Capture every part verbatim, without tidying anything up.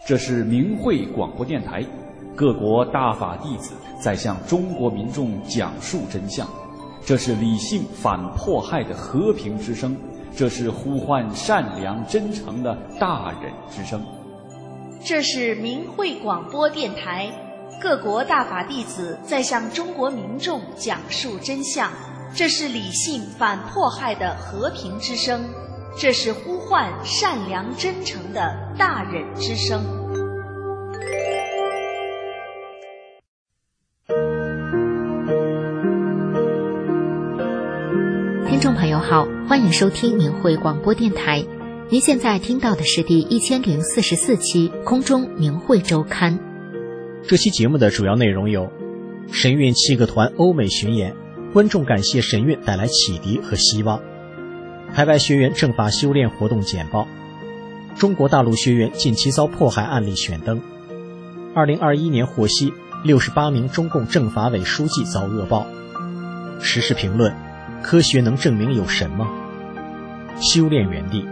这是明慧广播电台，各国大法弟子在向中国民众讲述真相。这是理性反迫害的和平之声，这是呼唤善良真诚的大忍之声。 这是明慧广播电台，各国大法弟子在向中国民众讲述真相。这是理性反迫害的和平之声，这是呼唤善良真诚的大忍之声。 听众朋友好，欢迎收听明慧广播电台。您现在听到的是第一千零四十四期空中明慧周刊。 这期节目的主要内容有：神韵七个团欧美巡演，观众感谢神韵带来启迪和希望；海外学员正法修炼活动简报；中国大陆学员近期遭迫害案例选登；二零二一年获悉六十八名中共政法委书记遭恶报；时事评论：科学能证明有神吗？修炼原地。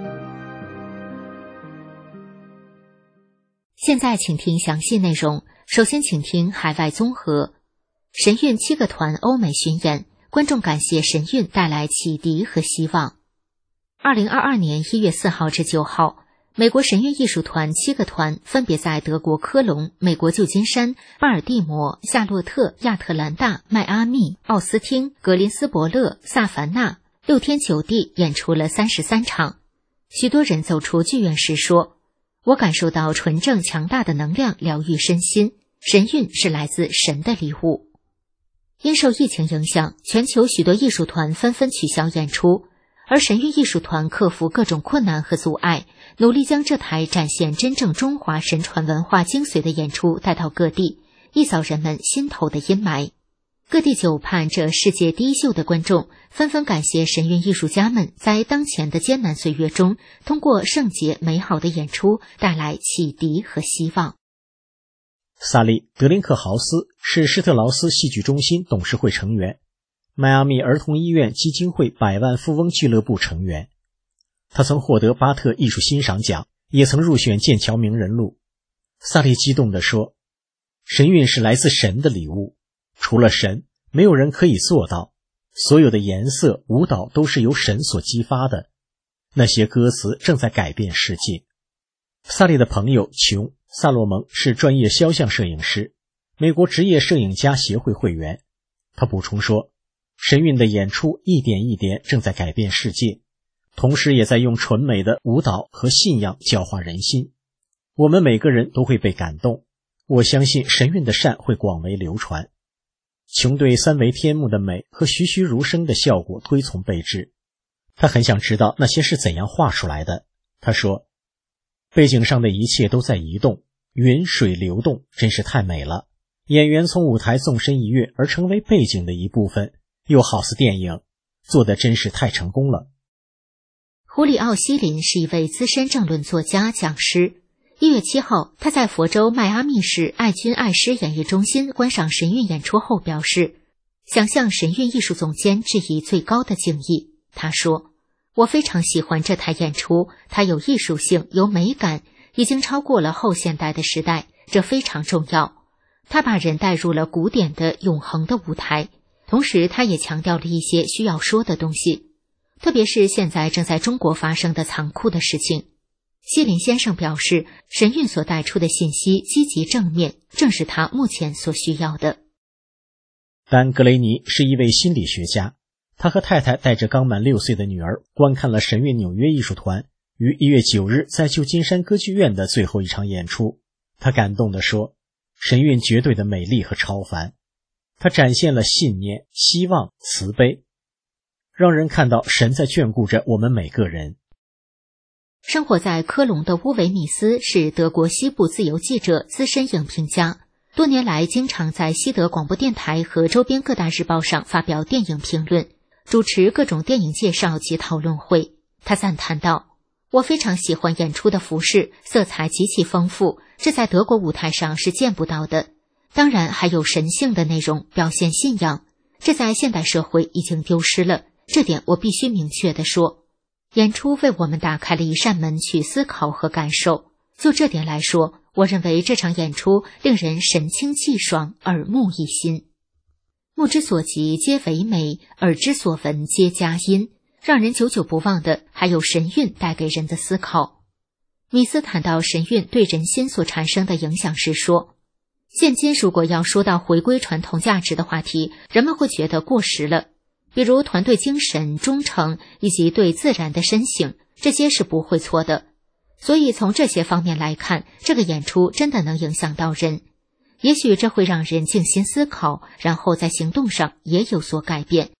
现在请听详细内容。首先请听海外综合。神韵七个团欧美巡演，观众感谢神韵带来启迪和希望。二零二二年一月四号至九号，美国神韵艺术团七个团分别在德国科隆、美国旧金山、巴尔的摩、夏洛特、亚特兰大、迈阿密、奥斯汀、格林斯伯勒、萨凡纳六天九地演出了三十三场。许多人走出剧院时说，我感受到纯正强大的能量疗愈身心，神韵是来自神的礼物。因受疫情影响，全球许多艺术团纷纷取消演出，而神韵艺术团克服各种困难和阻碍，努力将这台展现真正中华神传文化精髓的演出带到各地，一扫人们心头的阴霾。各地久盼这世界第一秀的观众纷纷感谢神韵艺术家们在当前的艰难岁月中，通过圣洁美好的演出带来启迪和希望。 萨利·德林克豪斯是施特劳斯戏剧中心董事会成员，迈阿密儿童医院基金会百万富翁俱乐部成员。他曾获得巴特艺术欣赏奖，也曾入选剑桥名人录。萨利激动地说，神韵是来自神的礼物，除了神，没有人可以做到。所有的颜色、舞蹈都是由神所激发的，那些歌词正在改变世界。萨利的朋友琼·萨洛蒙是专业肖像摄影师，美国职业摄影家协会会员。他补充说，神韵的演出一点一点正在改变世界，同时也在用纯美的舞蹈和信仰教化人心。我们每个人都会被感动，我相信神韵的善会广为流传。琼对三维天幕的美和栩栩如生的效果推崇备至，他很想知道那些是怎样画出来的。他说，背景上的一切都在移动，云水流动，真是太美了。演员从舞台纵身一跃而成为背景的一部分，又好似电影，做得真是太成功了。 胡里奥·希林是一位资深政论作家、讲师。一月七号，他在佛州迈阿密市爱君爱诗演艺中心观赏神韵演出后表示，想向神韵艺术总监致以最高的敬意。他说，我非常喜欢这台演出，它有艺术性，有美感，已经超过了后现代的时代，这非常重要。他把人带入了古典的永恒的舞台，同时他也强调了一些需要说的东西，特别是现在正在中国发生的残酷的事情。希林先生表示，神韵所带出的信息积极正面，正是他目前所需要的。 丹·格雷尼是一位心理学家，他和太太带着刚满六岁的女儿观看了神韵纽约艺术团于一月九日在旧金山歌剧院的最后一场演出。他感动地说，神韵绝对的美丽和超凡，它展现了信念、希望、慈悲，让人看到神在眷顾着我们每个人。 生活在科隆的乌维米斯是德国西部自由记者、资深影评家，多年来经常在西德广播电台和周边各大日报上发表电影评论，主持各种电影介绍及讨论会。他赞叹道，我非常喜欢演出的服饰，色彩极其丰富，这在德国舞台上是见不到的。当然还有神性的内容，表现信仰，这在现代社会已经丢失了，这点我必须明确地说。演出为我们打开了一扇门去思考和感受，就这点来说， 我认为这场演出令人神清气爽，耳目一新。目之所及皆为美，耳之所闻皆佳音。让人久久不忘的还有神韵带给人的思考。米斯谈到神韵对人心所产生的影响时说，现今如果要说到回归传统价值的话题，人们会觉得过时了，比如团队精神、忠诚以及对自然的深省，这些是不会错的。所以从这些方面来看，这个演出真的能影响到人。也许这会让人静心思考，然后在行动上也有所改变。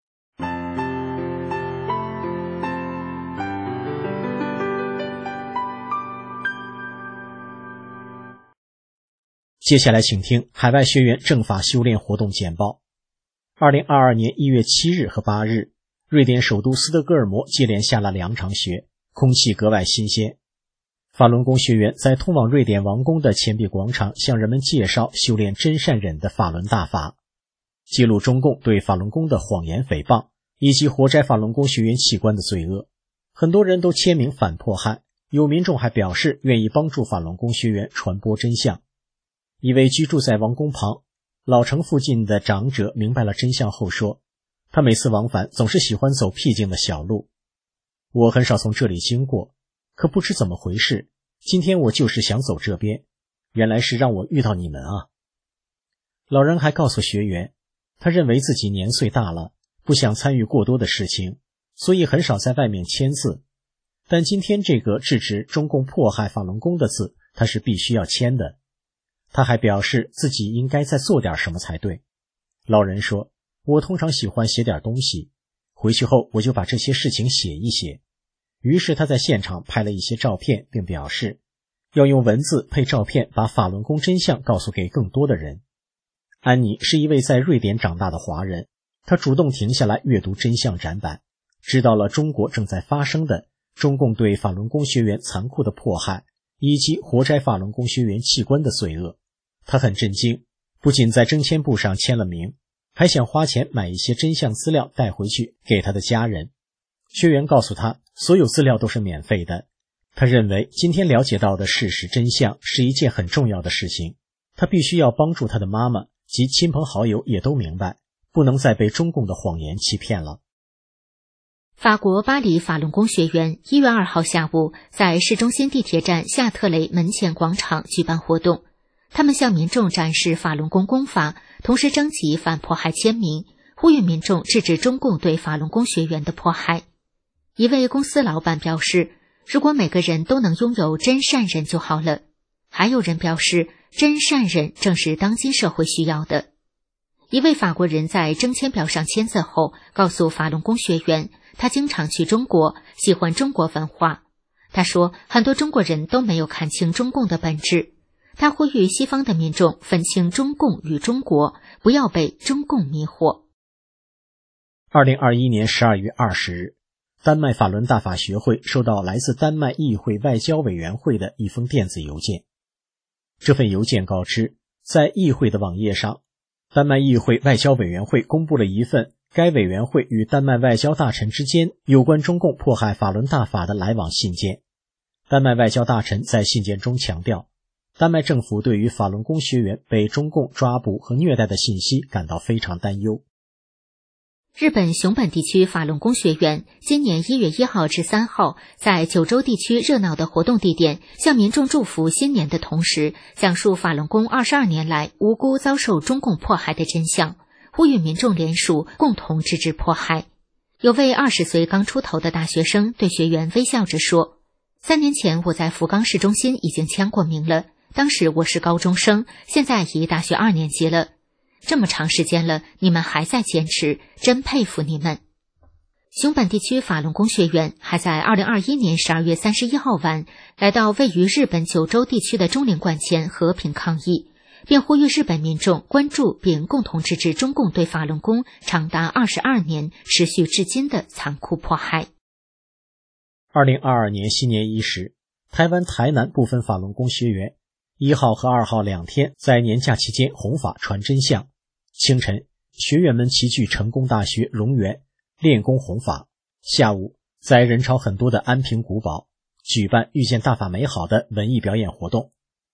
接下来请听海外学员正法修炼活动简报。二零二二年一月七日和八日，瑞典首都斯德哥尔摩接连下了两场雪，空气格外新鲜。法轮功学员在通往瑞典王宫的钱币广场向人们介绍修炼真善忍的法轮大法，揭露中共对法轮功的谎言诽谤，以及活摘法轮功学员器官的罪恶。很多人都签名反迫害，有民众还表示愿意帮助法轮功学员传播真相。一位居住在王宫旁老城附近的长者明白了真相后说，他每次往返总是喜欢走僻静的小路，我很少从这里经过，可不知怎么回事，今天我就是想走这边，原来是让我遇到你们啊。老人还告诉学员，他认为自己年岁大了，不想参与过多的事情，所以很少在外面签字，但今天这个制止中共迫害法轮功的字，他是必须要签的。他还表示自己应该再做点什么才对。老人说，我通常喜欢写点东西，回去后我就把这些事情写一写。于是他在现场拍了一些照片，并表示要用文字配照片把法轮功真相告诉给更多的人。安妮是一位在瑞典长大的华人，她主动停下来阅读真相展板，知道了中国正在发生的中共对法轮功学员残酷的迫害，以及活摘法轮功学员器官的罪恶。他很震惊，不仅在征签簿上签了名，还想花钱买一些真相资料带回去给他的家人。学员告诉他，所有资料都是免费的。他认为今天了解到的事实真相是一件很重要的事情，他必须要帮助他的妈妈及亲朋好友也都明白，不能再被中共的谎言欺骗了。 法国巴黎法轮功学员一月二号下午在市中心地铁站夏特雷门前广场举办活动，他们向民众展示法轮功功法，同时征集反迫害签名，呼吁民众制止中共对法轮功学员的迫害。一位公司老板表示，如果每个人都能拥有真善忍就好了。还有人表示，真善忍正是当今社会需要的。一位法国人在征签表上签字后，告诉法轮功学员，他经常去中国，喜欢中国文化。他说，很多中国人都没有看清中共的本质。他呼吁西方的民众分清中共与中国，不要被中共迷惑。 二零二一年十二月二十日，丹麦法轮大法学会收到来自丹麦议会外交委员会的一封电子邮件。这份邮件告知，在议会的网页上，丹麦议会外交委员会公布了一份该委员会与丹麦外交大臣之间有关中共迫害法轮大法的来往信件。丹麦外交大臣在信件中强调，丹麦政府对于法轮功学员被中共抓捕和虐待的信息感到非常担忧。 日本熊本地区法轮功学员今年一月一号至三号在九州地区热闹的活动地点，向民众祝福新年的同时，讲述法轮功二十二年来无辜遭受中共迫害的真相，呼吁民众联署，共同制止迫害。有位二十岁刚出头的大学生对学员微笑着说，三年前我在福冈市中心已经签过名了，当时我是高中生，现在已大学二年级了。这么长时间了，你们还在坚持，真佩服你们。熊本地区法轮功学员还在二零二一年十二月三十一号晚来到位于日本九州地区的中陵馆前和平抗议，并呼吁日本民众关注并共同制止中共对法轮功长达二十二年持续至今的残酷迫害。 二零二二年新年伊始，台湾台南部分法轮功学员一号和二号两天在年假期间弘法传真相。清晨，学员们齐聚成功大学荣园练功弘法。下午，在人潮很多的安平古堡举办遇见大法美好的文艺表演活动。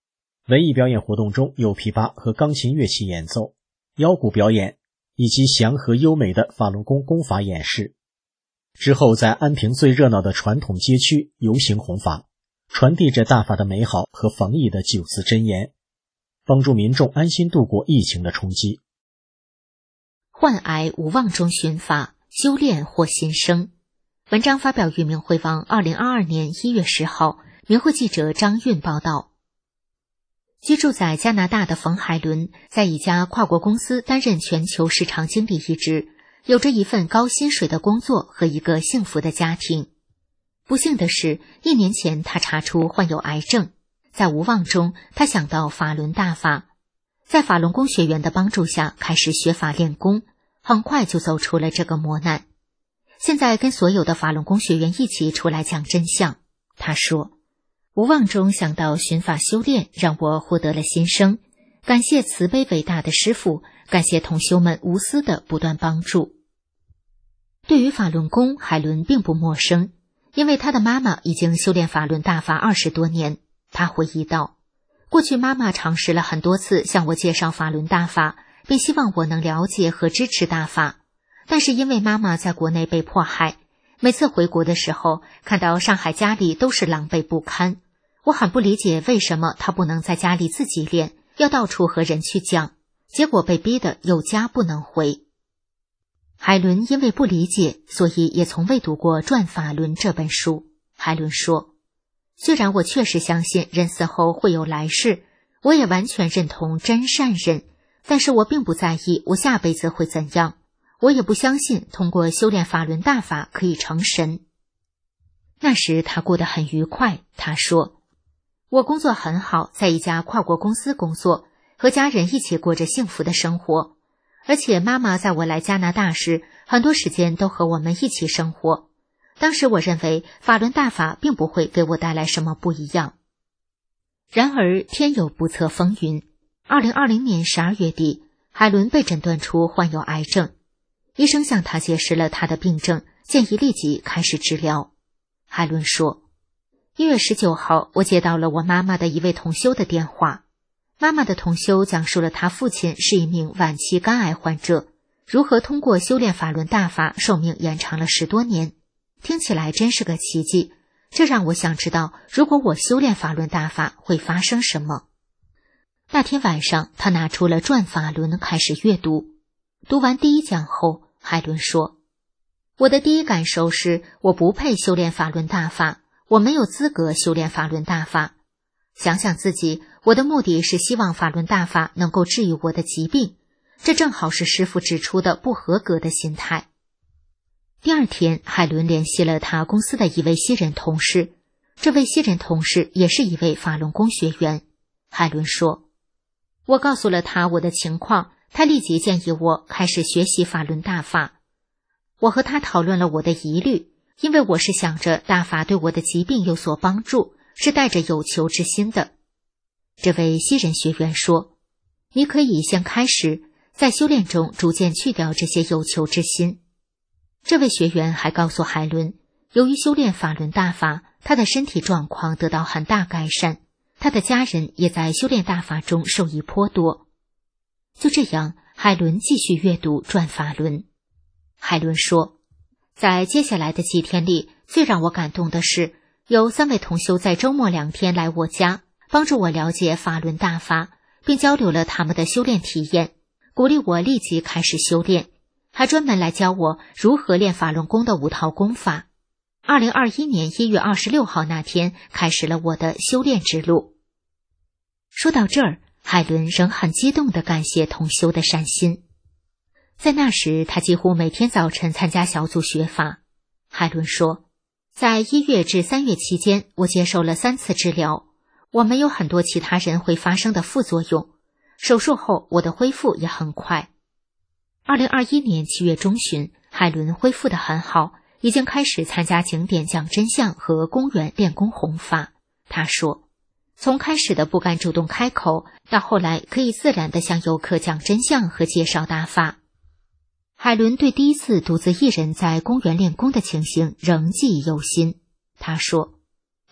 文艺表演活动中有琵琶和钢琴乐器演奏、腰鼓表演以及祥和优美的法轮功功法演示。之后在安平最热闹的传统街区游行弘法，传递着大法的美好和防疫的九字真言，帮助民众安心度过疫情的冲击。 患癌无望中寻法，修炼获新生。文章发表于明慧网二零二二年一月十号，明慧记者张韵报道。居住在加拿大的冯海伦在一家跨国公司担任全球市场经理一职，有着一份高薪水的工作和一个幸福的家庭。不幸的是，一年前他查出患有癌症，在无望中他想到法轮大法，在法轮功学员的帮助下开始学法练功，很快就走出了这个磨难。现在跟所有的法轮功学员一起出来讲真相。他说，无望中想到寻法修炼，让我获得了新生，感谢慈悲伟大的师父，感谢同修们无私的不断帮助。对于法轮功，海伦并不陌生，因为他的妈妈已经修炼法轮大法二十多年。他回忆道，过去妈妈尝试了很多次向我介绍法轮大法，并希望我能了解和支持大法，但是因为妈妈在国内被迫害，每次回国的时候看到上海家里都是狼狈不堪，我很不理解为什么她不能在家里自己练，要到处和人去讲，结果被逼得有家不能回。海伦因为不理解，所以也从未读过《转法轮》这本书。海伦说，虽然我确实相信人死后会有来世，我也完全认同真善忍，但是我并不在意我下辈子会怎样，我也不相信通过修炼法轮大法可以成神。那时他过得很愉快，他说，我工作很好，在一家跨国公司工作，和家人一起过着幸福的生活，而且妈妈在我来加拿大时，很多时间都和我们一起生活。当时我认为法轮大法并不会给我带来什么不一样。然而天有不测风云，二零二零年十二月底，海伦被诊断出患有癌症，医生向他解释了他的病症，建议立即开始治疗。海伦说，一月十九号，我接到了我妈妈的一位同修的电话。妈妈的同修讲述了他父亲是一名晚期肝癌患者，如何通过修炼法轮大法寿命延长了十多年。听起来真是个奇迹，这让我想知道，如果我修炼法轮大法会发生什么。那天晚上，他拿出了《转法轮》开始阅读。读完第一讲后，海伦说，我的第一感受是，我不配修炼法轮大法，我没有资格修炼法轮大法。想想自己，我的目的是希望法轮大法能够治愈我的疾病，这正好是师父指出的不合格的心态。第二天，海伦联系了他公司的一位西人同事，这位西人同事也是一位法轮功学员。海伦说，我告诉了他我的情况，他立即建议我开始学习法轮大法。我和他讨论了我的疑虑，因为我是想着大法对我的疾病有所帮助，是带着有求之心的。这位西人学员说，你可以先开始，在修炼中逐渐去掉这些有求之心。这位学员还告诉海伦，由于修炼法轮大法，他的身体状况得到很大改善，他的家人也在修炼大法中受益颇多。就这样，海伦继续阅读《转法轮》。海伦说，在接下来的几天里，最让我感动的是，有三位同修在周末两天来我家，帮助我了解法轮大法，并交流了他们的修炼体验，鼓励我立即开始修炼，还专门来教我如何练法轮功的五套功法。二零二一年一月二十六号那天，开始了我的修炼之路。说到这儿，海伦仍很激动地感谢同修的善心。在那时，他几乎每天早晨参加小组学法。海伦说，在一月至三月期间，我接受了三次治疗，我没有很多其他人会发生的副作用，手术后我的恢复也很快。二零二一年七月中旬，海伦恢复得很好，已经开始参加景点讲真相和公园练功弘法。他说，从开始的不敢主动开口，到后来可以自然地向游客讲真相和介绍大法。海伦对第一次独自一人在公园练功的情形仍记忆犹新。他说，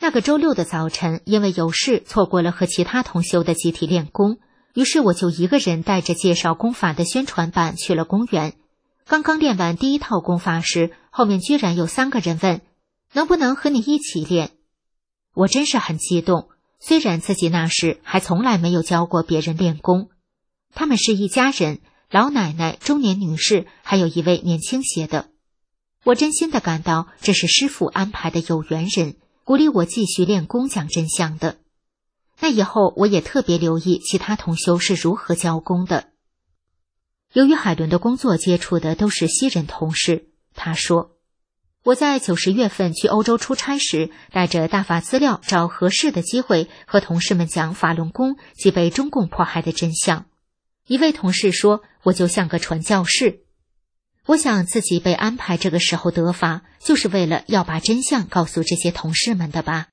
那个周六的早晨，因为有事错过了和其他同修的集体练功，于是我就一个人带着介绍功法的宣传板去了公园。刚刚练完第一套功法时，后面居然有三个人问，能不能和你一起练？我真是很激动，虽然自己那时还从来没有教过别人练功。他们是一家人，老奶奶、中年女士，还有一位年轻些的。我真心的感到这是师父安排的有缘人，鼓励我继续练功讲真相的。那以后我也特别留意其他同修是如何教功的。由于海伦的工作接触的都是西人同事，他说，我在九十月份去欧洲出差时，带着大法资料找合适的机会和同事们讲法轮功及被中共迫害的真相。一位同事说，我就像个传教士。我想自己被安排这个时候得法，就是为了要把真相告诉这些同事们的吧。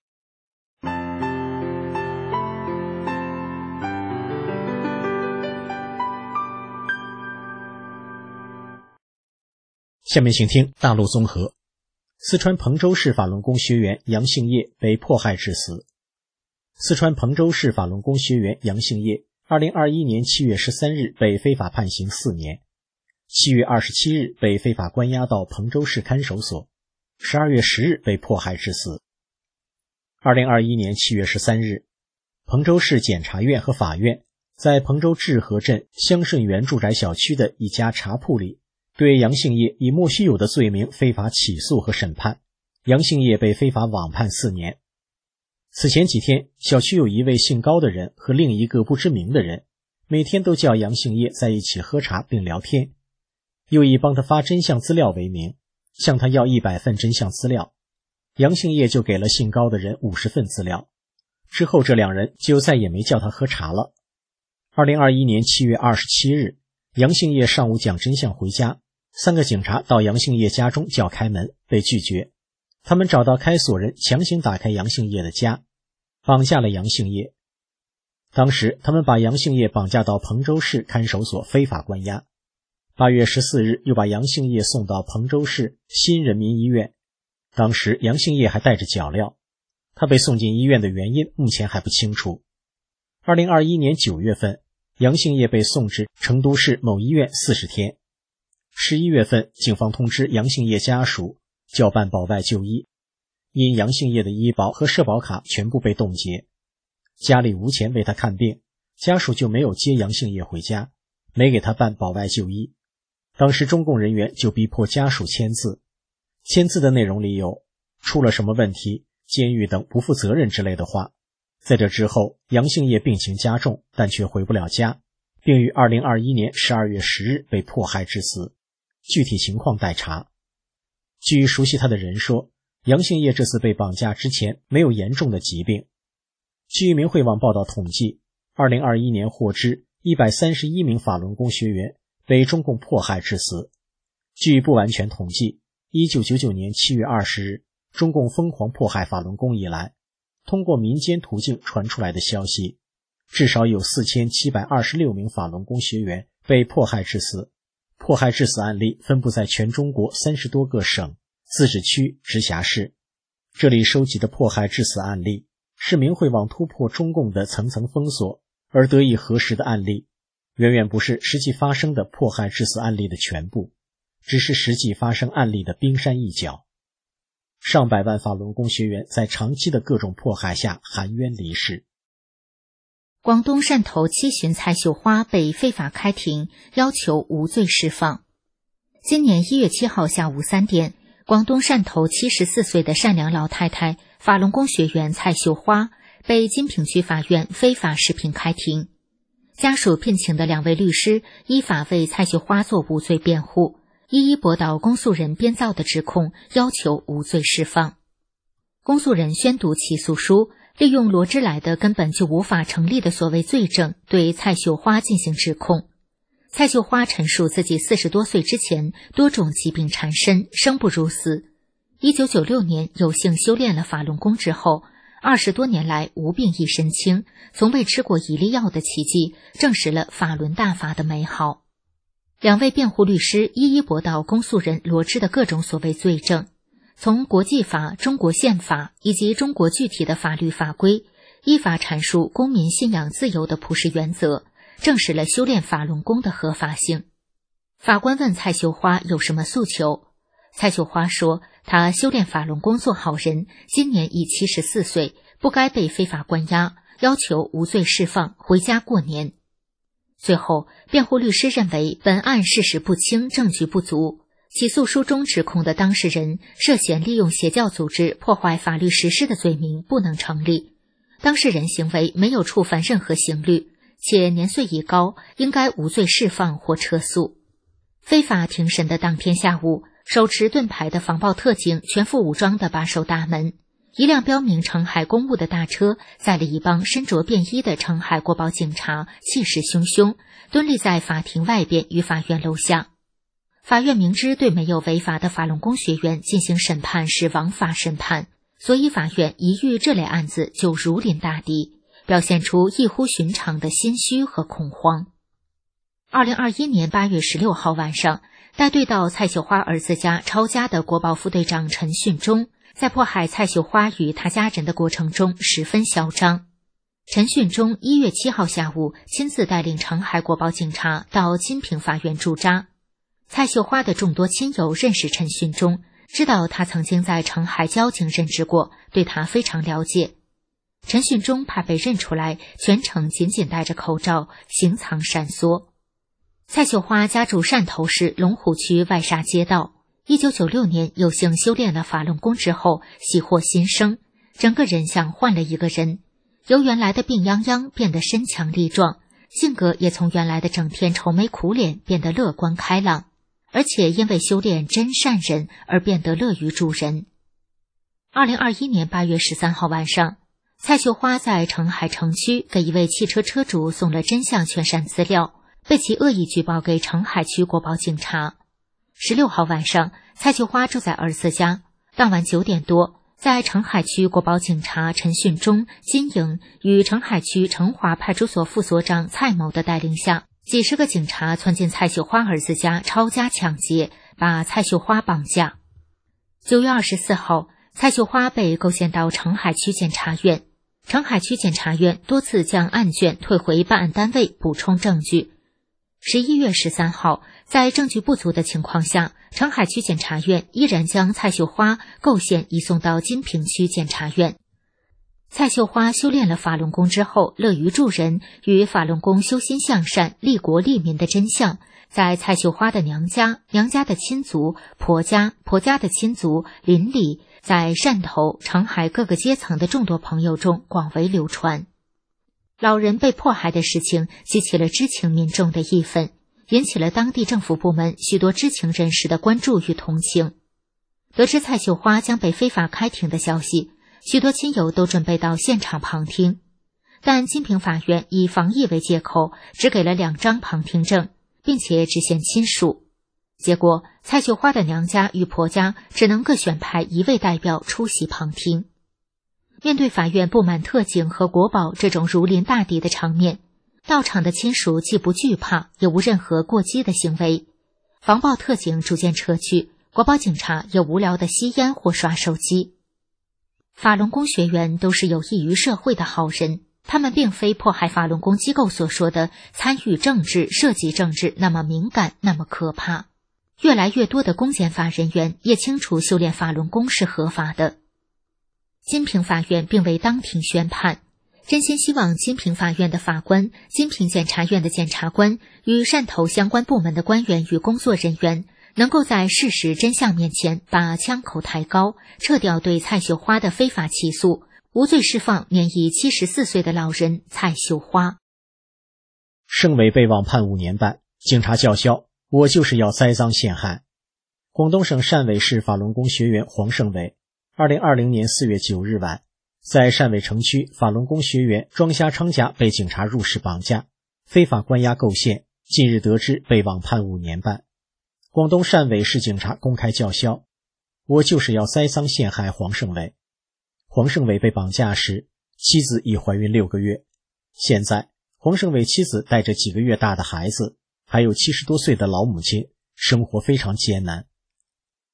下面请听大陆综合。四川彭州市法轮功学员杨姓业被迫害致死。四川彭州市法轮功学员杨姓业二零二一年七月十三日被非法判刑四年，七月二十七日被非法关押到彭州市看守所，十二月十日被迫害致死。二零二一年七月十三日，彭州市检察院和法院在彭州志和镇香顺园住宅小区的一家茶铺里，对杨姓业以莫须有的罪名非法起诉和审判，杨姓业被非法网判四年。此前几天，小区有一位姓高的人和另一个不知名的人，每天都叫杨姓业在一起喝茶并聊天，又以帮他发真相资料为名，向他要一百份真相资料。杨姓业就给了姓高的人五十份资料，之后这两人就再也没叫他喝茶了。二零二一年七月二十七日，杨姓业上午讲真相回家，三个警察到杨姓业家中叫开门，被拒绝。他们找到开锁人，强行打开杨姓业的家，绑架了杨姓业。当时他们把杨姓业绑架到彭州市看守所非法关押。八月十四日又把杨姓业送到彭州市新人民医院，当时杨姓业还带着脚镣，他被送进医院的原因目前还不清楚。二零二一年九月份，杨姓业被送至成都市某医院四十天。十一月份，警方通知杨姓业家属交办保外就医，因杨姓业的医保和社保卡全部被冻结，家里无钱为他看病，家属就没有接杨姓业回家，没给他办保外就医。当时中共人员就逼迫家属签字，签字的内容里有出了什么问题，监狱等不负责任之类的话。在这之后，杨姓业病情加重，但却回不了家，并于二零二一年十二月十日被迫害致死，具体情况待查。据熟悉他的人说，杨姓业这次被绑架之前没有严重的疾病。据明慧网报道统计，二零二一年获知一百三十一名法轮功学员被中共迫害致死。据不完全统计，一九九九年七月二十日，中共疯狂迫害法轮功以来，通过民间途径传出来的消息，至少有四千七百二十六名法轮功学员被迫害致死。迫害致死案例分布在全中国三十多个省、自治区、直辖市。这里收集的迫害致死案例是明慧网突破中共的层层封锁而得以核实的案例，远远不是实际发生的迫害致死案例的全部，只是实际发生案例的冰山一角。上百万法轮功学员在长期的各种迫害下含冤离世。 广东汕头七旬蔡秀花被非法开庭，要求无罪释放。今年一月七号下午三点，广东汕头七十四岁的善良老太太法轮功学员蔡秀花被金平区法院非法视频开庭，家属聘请的两位律师依法为蔡秀花做无罪辩护，一一驳倒公诉人编造的指控，要求无罪释放。公诉人宣读起诉书，利用罗织来的根本就无法成立的所谓罪证，对蔡秀花进行指控。蔡秀花陈述自己四十多岁之前多种疾病缠身，生不如死。一九九六年有幸修炼了法轮功之后，二十多年来无病一身轻，从未吃过一粒药的奇迹，证实了法轮大法的美好。两位辩护律师一一驳倒公诉人罗织的各种所谓罪证。 从国际法、中国宪法以及中国具体的法律法规，依法阐述公民信仰自由的普世原则，证实了修炼法轮功的合法性。法官问蔡秀花有什么诉求，蔡秀花说，她修炼法轮功做好人，今年已七十四岁，不该被非法关押，要求无罪释放，回家过年。最后，辩护律师认为本案事实不清，证据不足，起诉书中指控的当事人涉嫌利用邪教组织破坏法律实施的罪名不能成立，当事人行为没有触犯任何刑律，且年岁已高，应该无罪释放或撤诉。非法庭审的当天下午，手持盾牌的防暴特警全副武装地把守大门，一辆标明澄海公务的大车载了一帮身着便衣的澄海国保警察，气势汹汹，蹲立在法庭外边与法院楼下。法院明知对没有违法的法轮功学员进行审判是枉法审判，所以法院一遇这类案子就如临大敌，表现出异乎寻常的心虚和恐慌。二零二一年八月十六号晚上，带队到蔡秀花儿子家抄家的国保副队长陈训忠，在迫害蔡秀花与他家人的过程中十分嚣张。陈训忠一月七号下午亲自带领澄海国保警察到金平法院驻扎。蔡秀花的众多亲友认识陈训忠，知道他曾经在澄海交警任职过，对他非常了解。陈训忠怕被认出来，全程紧紧戴着口罩，行藏闪缩。蔡秀花家住汕头市龙虎区外沙街道，一九九六年有幸修炼了法轮功之后，喜获新生，整个人像换了一个人，由原来的病殃殃变得身强力壮，性格也从原来的整天愁眉苦脸变得乐观开朗，而且因为修炼真善忍而变得乐于助人。二零二一年八月十三号晚上，蔡秀花在澄海城区给一位汽车车主送了真相全删资料，被其恶意举报给澄海区国保警察。十六号晚上，蔡秀花住在儿子家，当晚九点多，在澄海区国保警察陈训忠、金营与澄海区成华派出所副所长蔡某的带领下，几十个警察窜进蔡秀花儿子家抄家抢劫，把蔡秀花绑架。九月二十四号，蔡秀花被构陷到澄海区检察院，澄海区检察院多次将案卷退回办案单位补充证据。十一月十三号，在证据不足的情况下，澄海区检察院依然将蔡秀花构陷移送到金平区检察院。蔡秀花修炼了法轮功之后，乐于助人与法轮功修心向善、利国利民的真相，在蔡秀花的娘家、娘家的亲族、婆家、婆家的亲族、邻里，在汕头、澄海各个阶层的众多朋友中广为流传。老人被迫害的事情激起了知情民众的义愤，引起了当地政府部门许多知情人士的关注与同情。得知蔡秀花将被非法开庭的消息，许多亲友都准备到现场旁听，但金平法院以防疫为借口，只给了两张旁听证，并且只限亲属。结果，蔡秀花的娘家与婆家只能各选派一位代表出席旁听。面对法院布满特警和国保这种如临大敌的场面，到场的亲属既不惧怕，也无任何过激的行为。防暴特警逐渐撤去，国保警察也无聊地吸烟或刷手机。法轮功学员都是有益于社会的好人，他们并非迫害法轮功机构所说的参与政治、涉及政治那么敏感，那么可怕。越来越多的公检法人员也清楚修炼法轮功是合法的。金平法院并未当庭宣判，真心希望金平法院的法官、金平检察院的检察官与汕头相关部门的官员与工作人员能够在事实真相面前把枪口抬高，撤掉对蔡秀花的非法起诉，无罪释放年已七十四岁的老人蔡秀花。 盛伟被网判五年半，警察叫嚣：“我就是要栽赃陷害。”广东省汕尾市法轮功学员黄胜伟二零二零年四月九日晚，在汕尾城区法轮功学员庄家昌家被警察入室绑架，非法关押构陷，近日得知被网判五年半。广东汕尾市警察公开叫嚣：“我就是要栽赃陷害黄胜伟。”黄胜伟被绑架时，妻子已怀孕六个月。现在，黄胜伟妻子带着几个月大的孩子，还有七十多岁的老母亲，生活非常艰难。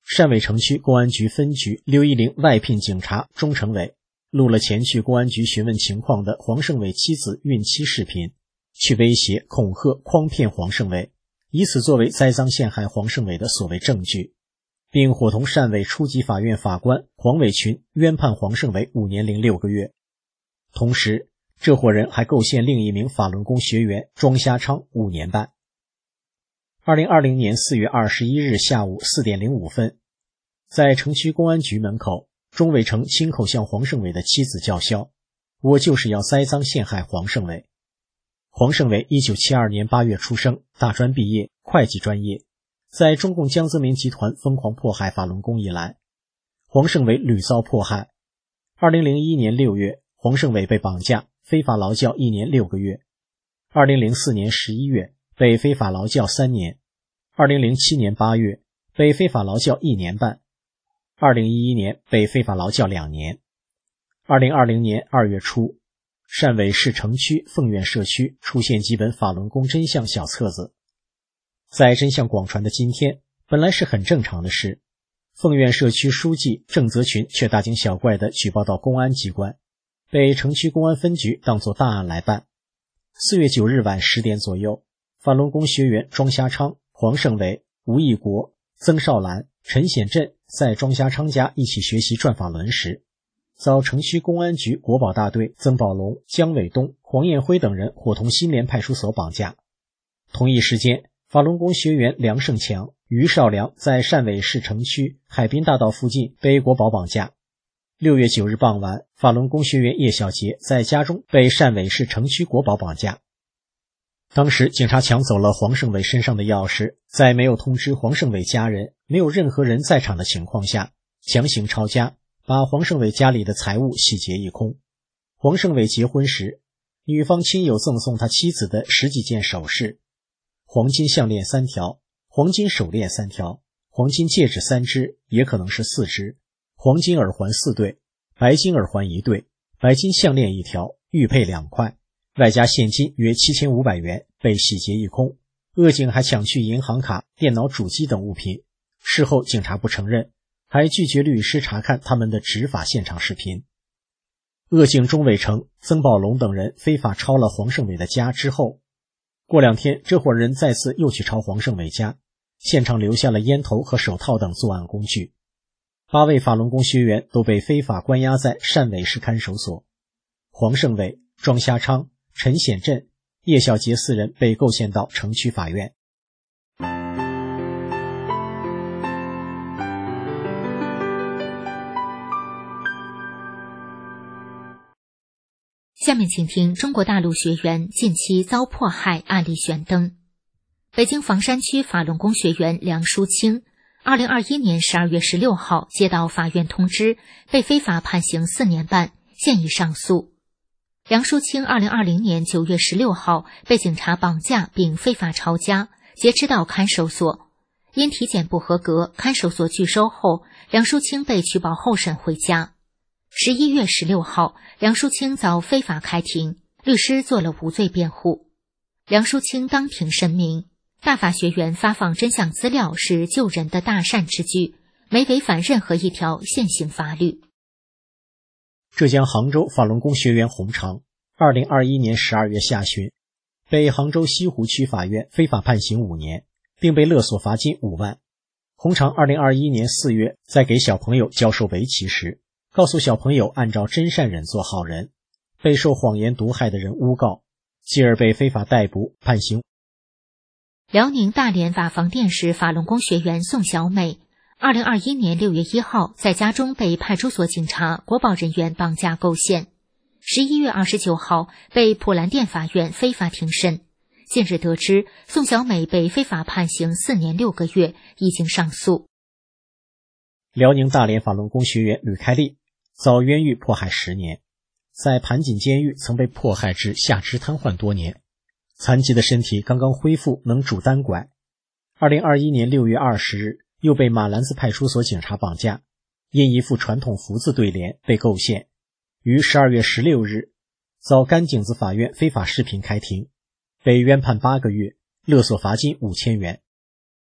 汕尾城区公安局分局刘一玲外聘警察钟成伟录了前去公安局询问情况的黄胜伟妻子孕期视频，去威胁、恐吓、诓骗黄胜伟，以此作为栽赃陷害黄胜伟的所谓证据，并伙同汕尾初级法院法官黄伟群冤判黄胜伟五年零六个月。同时，这伙人还构陷另一名法轮功学员庄虾昌五年半。二零二零年四月二十一日下午四点零五分，在城区公安局门口，钟伟成亲口向黄胜伟的妻子叫嚣：“我就是要栽赃陷害黄胜伟。”黄胜伟一九七二年八月出生，大专毕业，会计专业。在中共江泽民集团疯狂迫害法轮功以来，黄胜伟屡遭迫害。二零零一年六月，黄胜伟被绑架，非法劳教一年六个月。二零零四年十一月，被非法劳教三年。二零零七年八月，被非法劳教一年半。二零一一年被非法劳教两年。二零二零年二月初，汕尾市城区凤苑社区出现几本法轮功真相小册子。在真相广传的今天，本来是很正常的事，凤苑社区书记郑泽群却大惊小怪地举报到公安机关，被城区公安分局当作大案来办。四月九日晚十点左右，法轮功学员庄虾昌、黄胜伟、吴义国、曾少兰、陈显振在庄虾昌家一起学习转法轮时，遭城区公安局国保大队曾宝龙、姜伟东、黄彦辉等人伙同新联派出所绑架。同一时间，法轮功学员梁胜强、于少良在汕尾市城区海滨大道附近被国保绑架。六月九日傍晚，法轮功学员叶小杰在家中被汕尾市城区国保绑架。当时警察抢走了黄胜伟身上的钥匙，在没有通知黄胜伟家人、没有任何人在场的情况下，强行抄家，把黄胜伟家里的财物洗劫一空。黄胜伟结婚时，女方亲友赠送他妻子的十几件首饰：黄金项链三条，黄金手链三条，黄金戒指三只，也可能是四只，黄金耳环四对，白金耳环一对，白金项链一条，玉佩两块，外加现金约七千五百元，被洗劫一空。恶警还抢去银行卡、电脑主机等物品。事后警察不承认，还拒绝律师查看他们的执法现场视频。恶警钟伟成、曾宝龙等人非法抄了黄胜伟的家之后，过两天这伙人再次又去抄黄胜伟家，现场留下了烟头和手套等作案工具。八位法轮功学员都被非法关押在汕尾市看守所。黄胜伟、庄虾昌、陈显振、叶小杰四人被构陷到城区法院。 下面请听中国大陆学员近期遭迫害案例悬灯。北京房山区法轮功学员梁淑清二零二一年十二月十六号接到法院通知，被非法判刑四年半，现已上诉。梁淑清二零二零年九月十六号被警察绑架并非法抄家，劫持到看守所。因体检不合格，看守所拒收后，梁淑清被取保候审回家。十一月十六号，梁淑清遭非法开庭，律师做了无罪辩护。梁淑清当庭声明，大法学员发放真相资料是救人的大善之举，没违反任何一条现行法律。 浙江杭州法轮功学员洪长二零二一年十二月下旬被杭州西湖区法院非法判刑五年，并被勒索罚金五万。洪长二零二一年四月在给小朋友教授围棋时，告诉小朋友按照真善忍做好人，被受谎言毒害的人诬告，继而被非法逮捕判刑。 辽宁大连瓦房店市法轮功学员宋小美二零二一年六月一号在家中被派出所警察、国保人员绑架构陷，十一月二十九号被普兰店法院非法庭审。近日得知，宋小美被非法判刑四年六个月，已经上诉。 辽宁大连法轮功学员吕开丽遭冤狱迫害十年，在盘锦监狱曾被迫害至下肢瘫痪多年，残疾的身体刚刚恢复能拄单拐。二零二一年六月二十日又被马兰子派出所警察绑架，因一副传统福字对联被构陷，于十二月十六日遭甘井子法院非法视频开庭，被冤判八个月，勒索罚金五千元。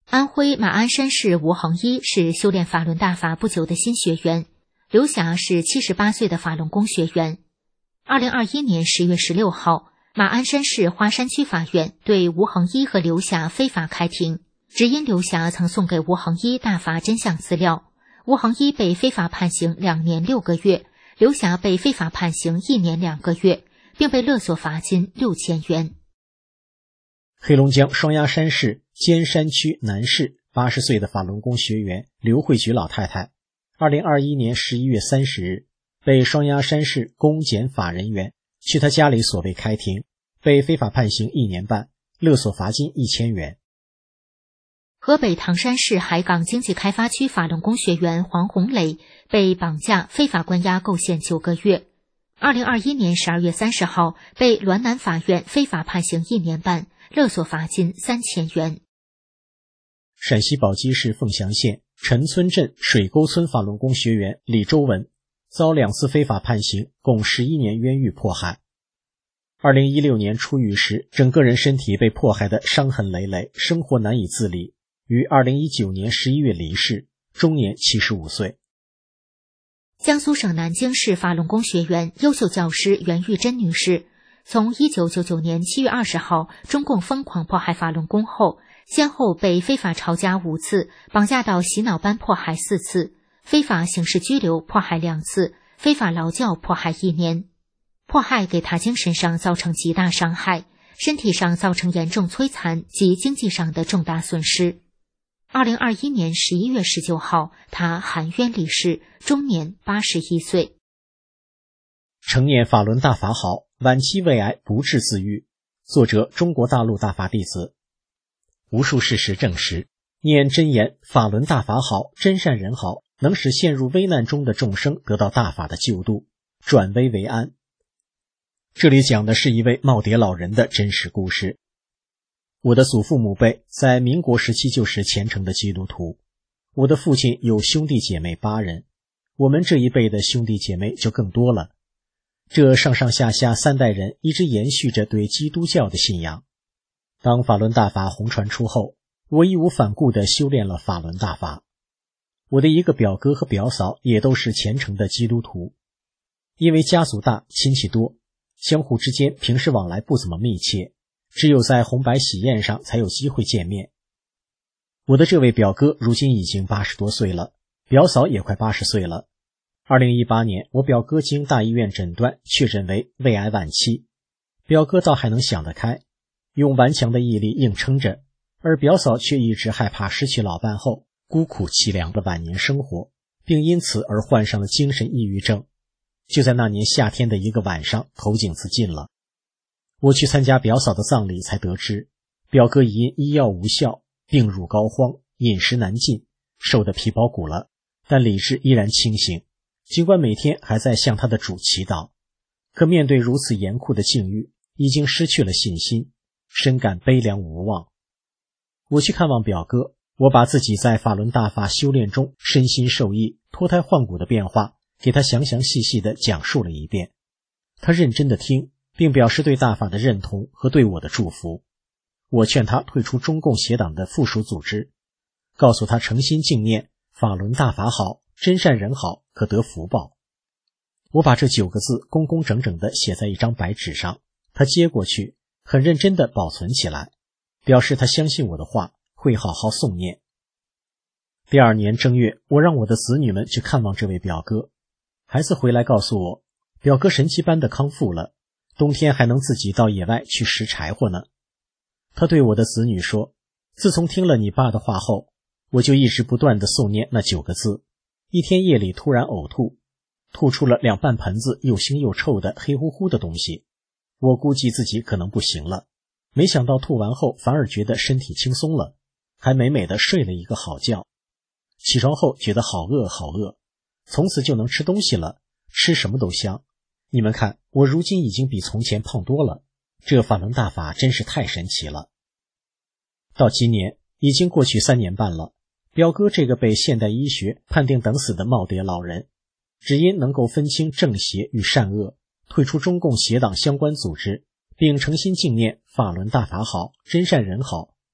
安徽马鞍山市吴恒一是修炼法轮大法不久的新学员，刘霞是七十八岁的法轮功学员。二零二一年十月十六号，马鞍山市花山区法院对吴恒一和刘霞非法开庭，只因刘霞曾送给吴恒一大法真相资料，吴恒一被非法判刑两年六个月，刘霞被非法判刑一年两个月，并被勒索罚金六千元。 黑龙江双鸭山市尖山区南市八十岁的法轮功学员刘慧菊老太太，二零二一年十一月三十日被双鸭山市公检法人员去他家里所谓开庭，被非法判刑一年半，勒索罚金一千元。 河北唐山市海港经济开发区法轮功学员黄红磊被绑架非法关押构陷九个月，二零二一年十二月三十号被滦南法院非法判刑一年半，勒索罚金三千元。 陕西宝鸡市凤翔县陈村镇水沟村法轮功学员李周文遭两次非法判刑，共十一年冤狱迫害。二零一六年出狱时，整个人身体被迫害得伤痕累累，生活难以自理，于二零一九年十一月离世，终年七十五岁。 江苏省南京市法轮功学员、优秀教师袁玉珍女士，从一九九九年七月二十号中共疯狂迫害法轮功后，先后被非法抄家五次，绑架到洗脑班迫害四次，非法刑事拘留迫害两次，非法劳教迫害一年。迫害给他精神上造成极大伤害，身体上造成严重摧残及经济上的重大损失。二零二一年十一月十九号，他含冤离世，终年八十一岁。 成念法轮大法好，晚期胃癌不治自愈。作者中国大陆大法弟子。无数事实证实，念真言法轮大法好，真善人好，能使陷入危难中的众生得到大法的救度，转危为安。这里讲的是一位耄耋老人的真实故事。我的祖父母辈在民国时期就是虔诚的基督徒，我的父亲有兄弟姐妹八人，我们这一辈的兄弟姐妹就更多了。这上上下下三代人一直延续着对基督教的信仰。当法轮大法红传出后，我义无反顾地修炼了法轮大法。我的一个表哥和表嫂也都是虔诚的基督徒，因为家族大，亲戚多，相互之间平时往来不怎么密切，只有在红白喜宴上才有机会见面。我的这位表哥如今已经八十多岁了，表嫂也快八十岁了。二零一八年，我表哥经大医院诊断确诊为胃癌晚期，表哥倒还能想得开，用顽强的毅力硬撑着，而表嫂却一直害怕失去老伴后孤苦凄凉的晚年生活，并因此而患上了精神抑郁症。就在那年夏天的一个晚上，投井自尽了。我去参加表嫂的葬礼才得知，表哥已因医药无效，病入膏肓，饮食难进，瘦得皮包骨了，但理智依然清醒，尽管每天还在向他的主祈祷，可面对如此严酷的境遇，已经失去了信心，深感悲凉无望。我去看望表哥，我把自己在法轮大法修炼中身心受益、脱胎换骨的变化给他详详细细地讲述了一遍。他认真地听，并表示对大法的认同和对我的祝福。我劝他退出中共邪党的附属组织，告诉他诚心敬念法轮大法好，真善人好，可得福报。我把这九个字工工整整地写在一张白纸上，他接过去，很认真地保存起来，表示他相信我的话，会好好诵念。第二年正月，我让我的子女们去看望这位表哥，孩子回来告诉我，表哥神奇般的康复了，冬天还能自己到野外去拾柴火呢。他对我的子女说，自从听了你爸的话后，我就一直不断地诵念那九个字，一天夜里突然呕吐，吐出了两半盆子又腥又臭的黑乎乎的东西。我估计自己可能不行了，没想到吐完后反而觉得身体轻松了，还美美的睡了一个好觉。起床后觉得好饿好饿，从此就能吃东西了，吃什么都香。你们看，我如今已经比从前胖多了，这法轮大法真是太神奇了。到今年已经过去三年半了，表哥这个被现代医学判定等死的耄耋老人，只因能够分清正邪与善恶，退出中共邪党相关组织，并诚心敬念法轮大法好，真善人好，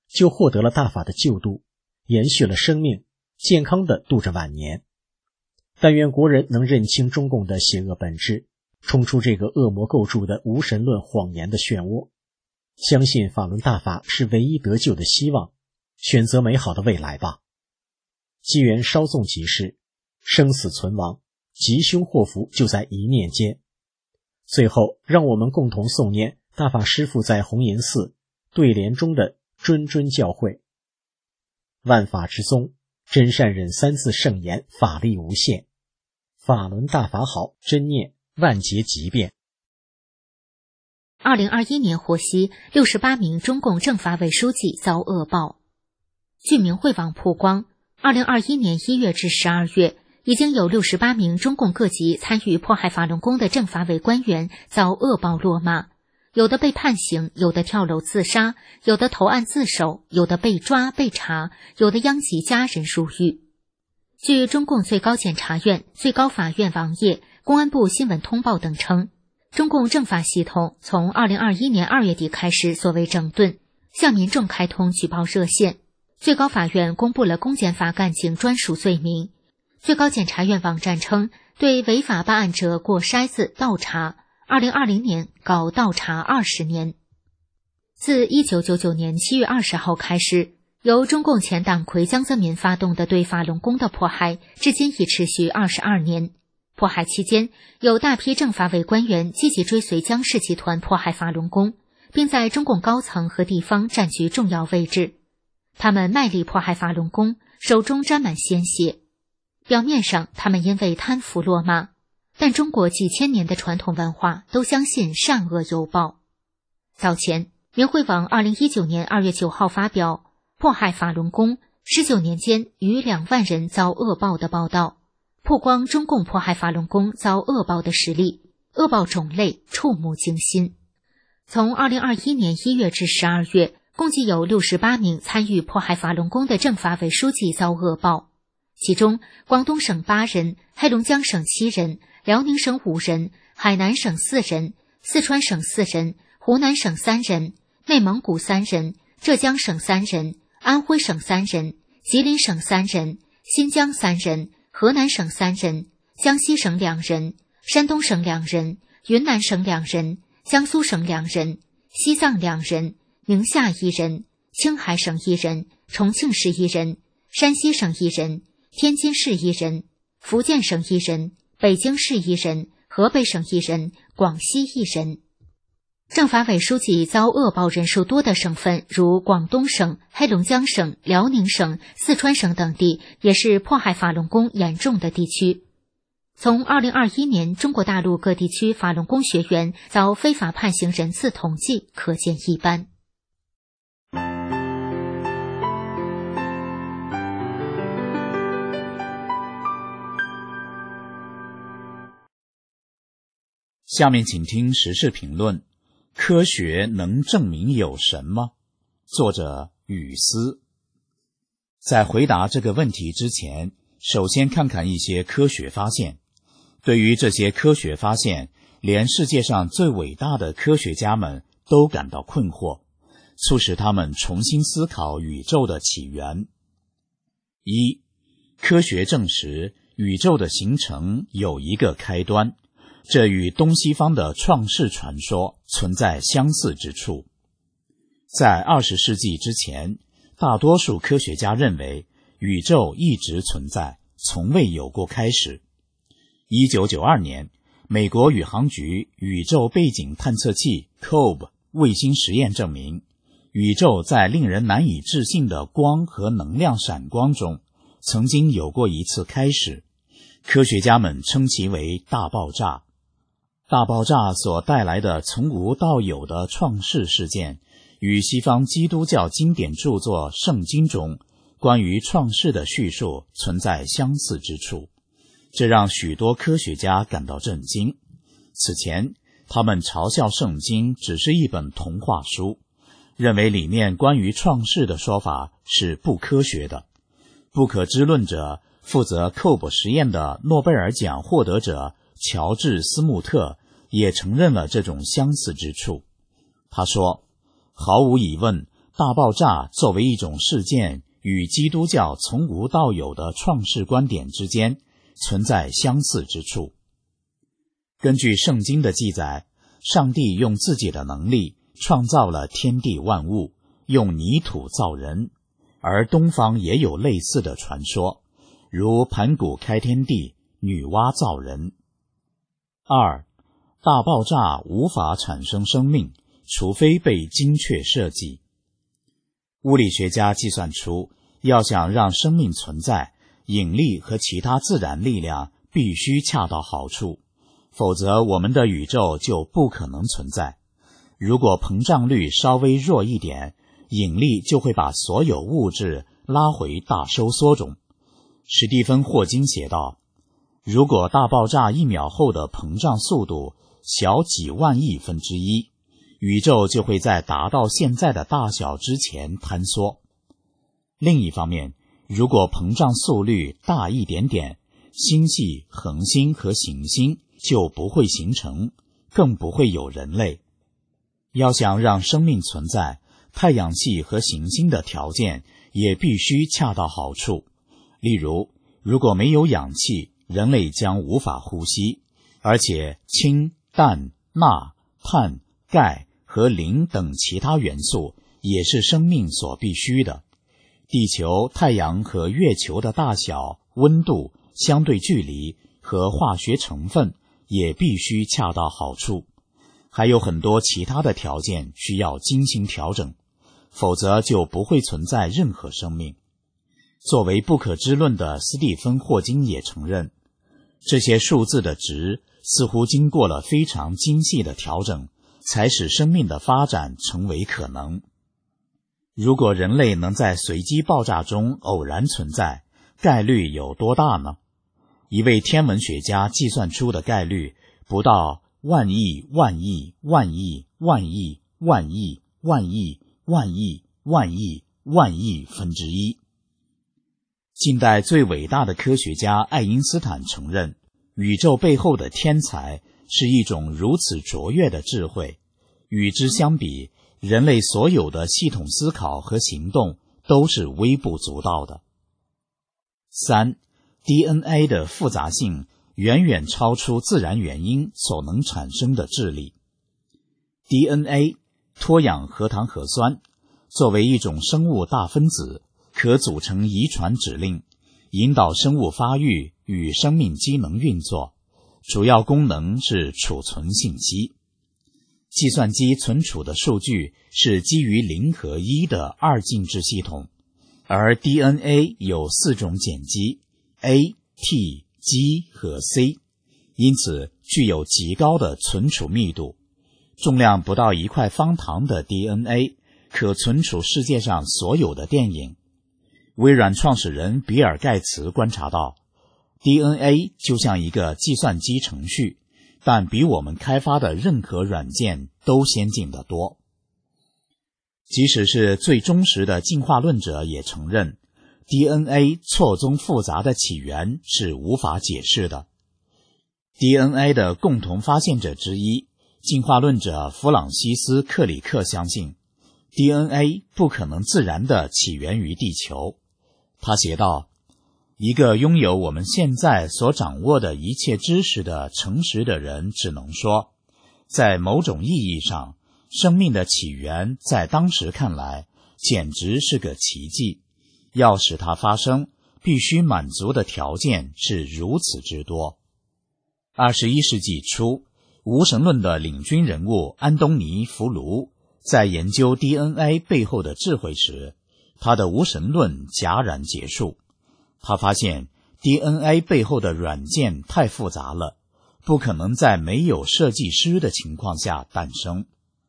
就获得了大法的救度，延续了生命，健康地度着晚年。但愿国人能认清中共的邪恶本质，冲出这个恶魔构筑的无神论谎言的漩涡，相信法轮大法是唯一得救的希望，选择美好的未来吧。机缘稍纵即逝，生死存亡，吉凶祸福就在一念间。最后，让我们共同诵念大法师父在红岩寺对联中的谆谆教诲：万法之宗，真善忍三字圣言，法力无限。法轮大法好，真念万劫即变。 二零二一年获悉，六十八名中共政法委书记遭恶报。据明慧网曝光，二零二一年一月至十二月，已经有六十八名中共各级参与迫害法轮功的政法委官员遭恶报落马，有的被判刑，有的跳楼自杀，有的投案自首，有的被抓被查，有的殃及家人入狱。据中共最高检察院、最高法院网页、公安部新闻通报等称，中共政法系统从二零二一年二月底开始所谓整顿，向民众开通举报热线。最高法院公布了公检法干警专属罪名。最高检察院网站称，对违法办案者过筛子倒查，二零二零年搞倒查二十年。自一九九九年七月二十号开始，由中共前党魁江泽民发动的对法轮功的迫害，至今已持续二十二年。迫害期间，有大批政法委官员积极追随江氏集团迫害法轮功，并在中共高层和地方占据重要位置。他们卖力迫害法轮功，手中沾满鲜血。表面上，他们因为贪腐落马，但中国几千年的传统文化都相信善恶有报。早前，明慧网二零一九年二月九号发表迫害法轮功十九年间逾两万人遭恶报的报道，曝光中共迫害法轮功遭恶报的实例，恶报种类触目惊心。从二零二一年一月至十二月，共计有六十八名参与迫害法轮功的政法委书记遭恶报，其中广东省八人，黑龙江省七人，辽宁省五人，海南省四人，四川省四人，湖南省三人，内蒙古三人，浙江省三人，安徽省三人，吉林省三人，新疆三人，河南省三人，江西省两人，山东省两人，云南省两人，江苏省两人，西藏两人，宁夏一人，青海省一人，重庆市一人，山西省一人，天津市一人，福建省一人，北京市一人，河北省一人，广西一人。政法委书记遭恶报人数多的省份如广东省、黑龙江省、辽宁省、四川省等地，也是迫害法轮功严重的地区。从二零二一年中国大陆各地区法轮功学员遭非法判刑人次统计可见一斑。 下面请听时事评论：科学能证明有神吗？作者雨思。在回答这个问题之前，首先看看一些科学发现。对于这些科学发现，连世界上最伟大的科学家们都感到困惑，促使他们重新思考宇宙的起源。一、科学证实宇宙的形成有一个开端，这与东西方的创世传说存在相似之处。在二十世纪之前，大多数科学家认为宇宙一直存在，从未有过开始。一九九二年，美国宇航局宇宙背景探测器 C O B E 卫星实验证明，宇宙在令人难以置信的光和能量闪光中曾经有过一次开始，科学家们称其为大爆炸。大爆炸所带来的从无到有的创世事件，与西方基督教经典著作《圣经》中关于创世的叙述存在相似之处，这让许多科学家感到震惊。此前，他们嘲笑《圣经》只是一本童话书，认为里面关于创世的说法是不科学的。不可知论者负责 C O B E 实验的诺贝尔奖获得者乔治·斯穆特也承认了这种相似之处。他说，毫无疑问， 大爆炸作为一种事件与基督教从无到有的创世观点之间存在相似之处。根据圣经的记载，上帝用自己的能力创造了天地万物，用泥土造人，而东方也有类似的传说，如盘古开天地，女娲造人。二，大爆炸无法产生生命，除非被精确设计。物理学家计算出，要想让生命存在，引力和其他自然力量必须恰到好处，否则我们的宇宙就不可能存在。如果膨胀率稍微弱一点，引力就会把所有物质拉回大收缩中。史蒂芬·霍金写道，如果大爆炸一秒后的膨胀速度小几万亿分之一，宇宙就会在达到现在的大小之前坍缩。另一方面，如果膨胀速率大一点点，星系、恒星和行星就不会形成，更不会有人类。要想让生命存在，太阳系和行星的条件也必须恰到好处。例如，如果没有氧气，人类将无法呼吸，而且氢、氮、钠、碳、钙和磷等其他元素也是生命所必须的。地球、太阳和月球的大小、温度、相对距离和化学成分也必须恰到好处。还有很多其他的条件需要精心调整，否则就不会存在任何生命。作为不可知论的斯蒂芬·霍金也承认，这些数字的值似乎经过了非常精细的调整，才使生命的发展成为可能。如果人类能在随机爆炸中偶然存在，概率有多大呢？一位天文学家计算出的概率不到万亿万亿万亿万亿万亿万亿万亿万亿万亿分之一。近代最伟大的科学家爱因斯坦承认，宇宙背后的天才是一种如此卓越的智慧，与之相比，人类所有的系统思考和行动都是微不足道的。三 D N A 的复杂性远远超出自然原因所能产生的智力。D N A 脱氧核糖核酸作为一种生物大分子，可组成遗传指令，引导生物发育与生命机能运作，主要功能是储存信息。计算机存储的数据是基于零和一的二进制系统，而 D N A 有四种碱基 A、T、G 和 C， 因此具有极高的存储密度。重量不到一块方糖的 D N A 可存储世界上所有的电影。微软创始人比尔·盖茨观察到， D N A 就像一个计算机程序，但比我们开发的任何软件都先进得多。即使是最忠实的进化论者也承认， D N A 错综复杂的起源是无法解释的。D N A 的共同发现者之一，进化论者弗朗西斯·克里克相信， D N A 不可能自然地起源于地球。他写道，一个拥有我们现在所掌握的一切知识的诚实的人只能说，在某种意义上，生命的起源在当时看来简直是个奇迹，要使它发生，必须满足的条件是如此之多。二十一世纪初，无神论的领军人物安东尼·弗卢在研究 D N A 背后的智慧时，他的无神论戛然结束。他发现 D N A 背后的软件太复杂了，不可能在没有设计师的情况下诞生。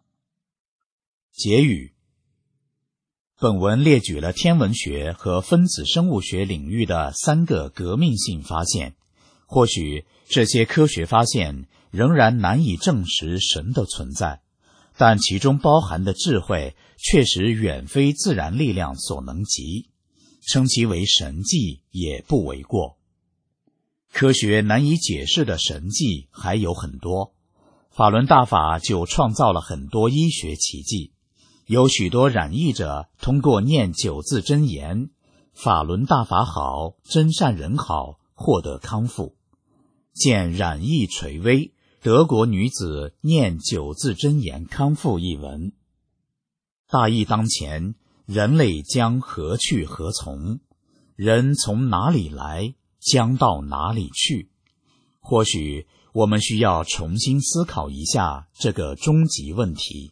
结语：本文列举了天文学和分子生物学领域的三个革命性发现，或许这些科学发现仍然难以证实神的存在，但其中包含的智慧确实远非自然力量所能及，称其为神迹也不为过。科学难以解释的神迹还有很多，法轮大法就创造了很多医学奇迹， 有许多染疫者通过念九字真言，法轮大法好，真善人好，获得康复。见染疫垂危，德国女子念九字真言康复一文。大疫当前，人类将何去何从？人从哪里来，将到哪里去？或许我们需要重新思考一下这个终极问题。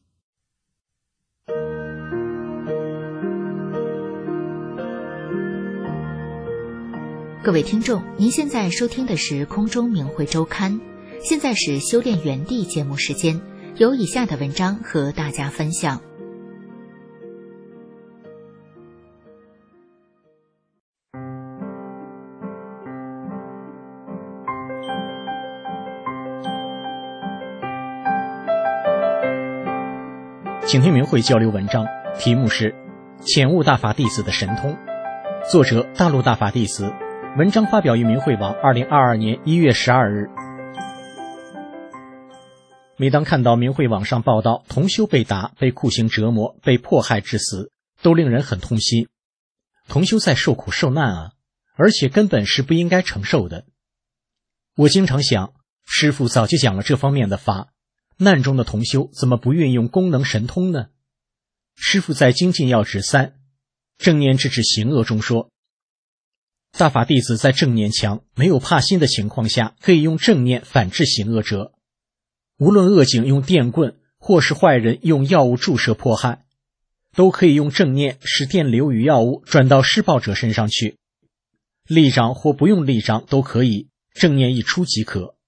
各位听众，您现在收听的是空中明慧周刊，现在是修炼园地节目时间，有以下的文章和大家分享。 请听明慧交流文章，题目是浅悟大法弟子的神通，作者大陆大法弟子，文章发表于明慧网二零二二年一月十二日。每当看到明慧网上报道同修被打、被酷刑折磨、被迫害致死，都令人很痛心。同修在受苦受难啊，而且根本是不应该承受的。我经常想，师父早就讲了这方面的法，难中的同修怎么不运用功能神通呢？师父在精进要旨三正念制止行恶中说，大法弟子在正念强、没有怕心的情况下，可以用正念反制行恶者。无论恶警用电棍，或是坏人用药物注射迫害，都可以用正念使电流与药物转到施暴者身上去。立掌或不用立掌都可以，正念一出即可。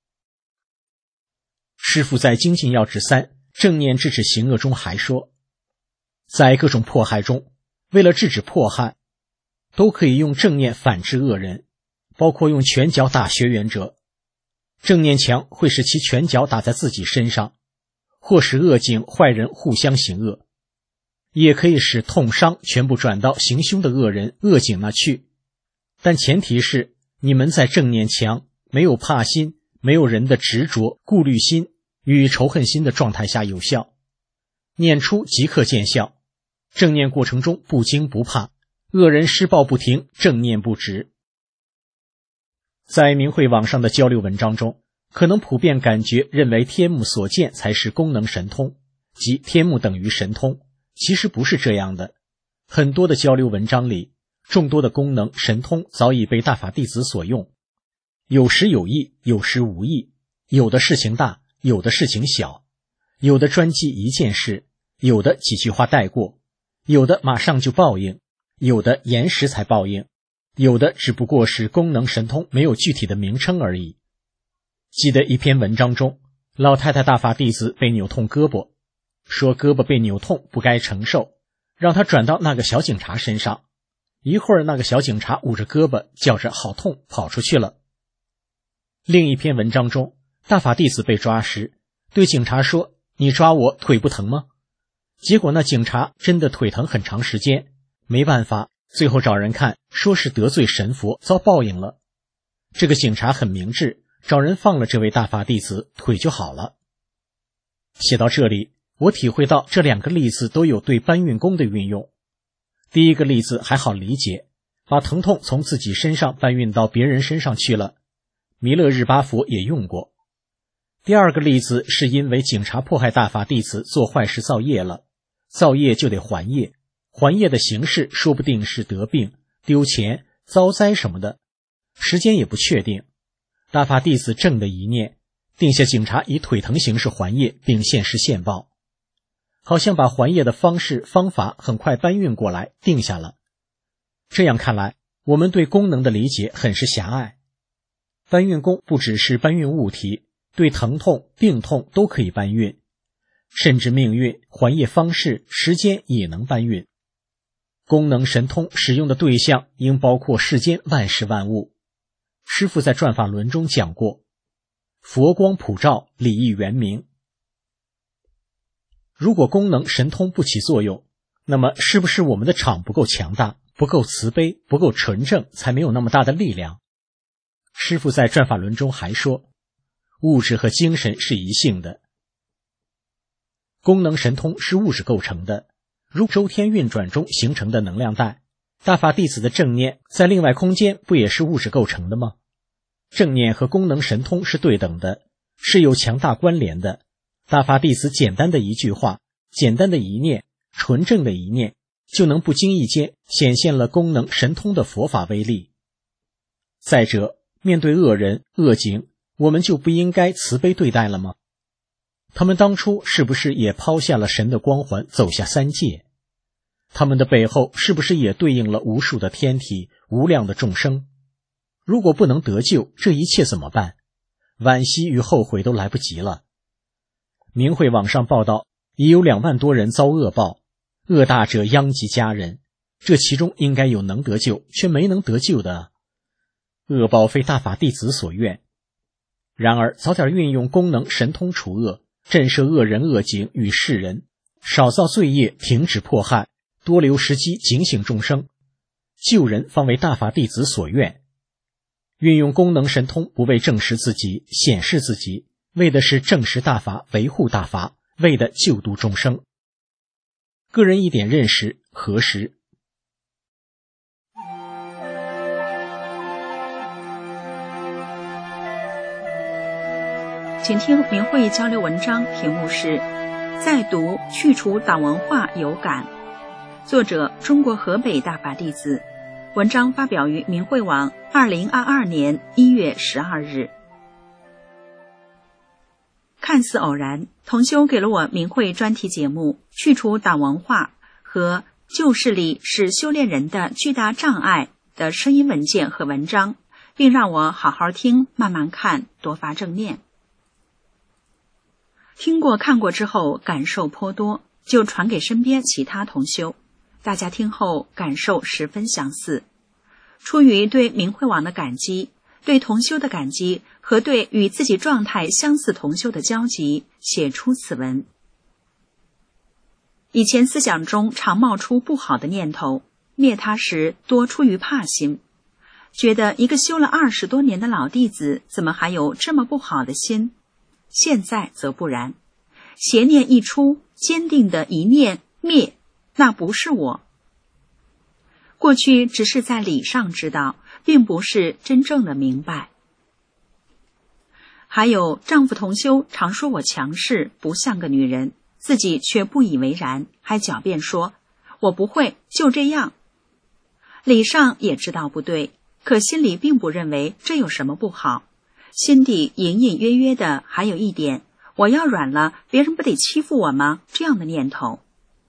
师父在精进要旨三正念制止行恶中还说，在各种迫害中，为了制止迫害，都可以用正念反制恶人，包括用拳脚打学员者。正念强会使其拳脚打在自己身上，或使恶警坏人互相行恶，也可以使痛伤全部转到行凶的恶人恶警那去。但前提是你们在正念强、没有怕心、没有人的执着、顾虑心与仇恨心的状态下有效，念出即刻见效。正念过程中不惊不怕，恶人施暴不停，正念不止。在明慧网上的交流文章中，可能普遍感觉认为天目所见才是功能神通，即天目等于神通，其实不是这样的。很多的交流文章里，众多的功能神通早已被大法弟子所用，有时有益，有时无益，有的事情大，有的事情小，有的专记一件事，有的几句话带过，有的马上就报应，有的延时才报应，有的只不过是功能神通没有具体的名称而已。记得一篇文章中，老太太大法弟子被扭痛胳膊，说胳膊被扭痛不该承受，让他转到那个小警察身上。一会儿那个小警察捂着胳膊叫着好痛跑出去了。另一篇文章中，大法弟子被抓时，对警察说，你抓我腿不疼吗？结果那警察真的腿疼很长时间，没办法，最后找人看，说是得罪神佛，遭报应了。这个警察很明智，找人放了这位大法弟子，腿就好了。写到这里，我体会到这两个例子都有对搬运功的运用。第一个例子还好理解，把疼痛从自己身上搬运到别人身上去了，弥勒日巴佛也用过。第二个例子是因为警察迫害大法弟子做坏事造业了，造业就得还业，还业的形式说不定是得病、丢钱、遭灾什么的，时间也不确定。大法弟子正的一念，定下警察以腿疼形式还业，并现实现报，好像把还业的方式方法很快搬运过来定下了。这样看来，我们对功能的理解很是狭隘。搬运功不只是搬运物体，对疼痛、病痛都可以搬运，甚至命运、还业方式、时间也能搬运。功能神通使用的对象应包括世间万事万物。师父在转法轮中讲过，佛光普照，理义圆明。如果功能神通不起作用，那么是不是我们的场不够强大，不够慈悲，不够纯正，才没有那么大的力量？师父在转法轮中还说，物质和精神是一性的，功能神通是物质构成的， 如周天运转中形成的能量带。大法弟子的正念在另外空间不也是物质构成的吗？正念和功能神通是对等的，是有强大关联的。大法弟子简单的一句话，简单的一念，纯正的一念，就能不经意间显现了功能神通的佛法威力。再者，面对恶人恶境，我们就不应该慈悲对待了吗？他们当初是不是也抛下了神的光环，走下三界？他们的背后是不是也对应了无数的天体，无量的众生？如果不能得救，这一切怎么办？惋惜与后悔都来不及了。明慧网上报道，已有两万多人遭恶报，恶大者殃及家人，这其中应该有能得救却没能得救的。恶报非大法弟子所愿。然而早点运用功能神通除恶，震慑恶人恶境与世人，少造罪业，停止迫害，多留时机警醒众生，救人方为大法弟子所愿。运用功能神通不为证实自己显示自己，为的是证实大法，维护大法，为的救度众生。个人一点认识核实。 请听明慧交流文章，题目是再读去除党文化有感，作者中国河北大法弟子，文章发表于明慧网二零二二年一月十二日。看似偶然，同修给了我明慧专题节目去除党文化和旧势力是修炼人的巨大障碍的声音文件和文章，并让我好好听，慢慢看，多发正念。听过看过之后感受颇多，就传给身边其他同修，大家听后感受十分相似。出于对明慧网的感激，对同修的感激和对与自己状态相似同修的交集，写出此文。以前思想中常冒出不好的念头，灭它时多出于怕心，觉得一个修了二十多年的老弟子怎么还有这么不好的心。现在则不然，邪念一出，坚定的一念灭，那不是我。过去只是在理上知道，并不是真正的明白。还有丈夫同修常说我强势，不像个女人，自己却不以为然，还狡辩说我不会，就这样。理上也知道不对，可心里并不认为这有什么不好，心底隐隐约约的还有一点，我要软了，别人不得欺负我吗？这样的念头。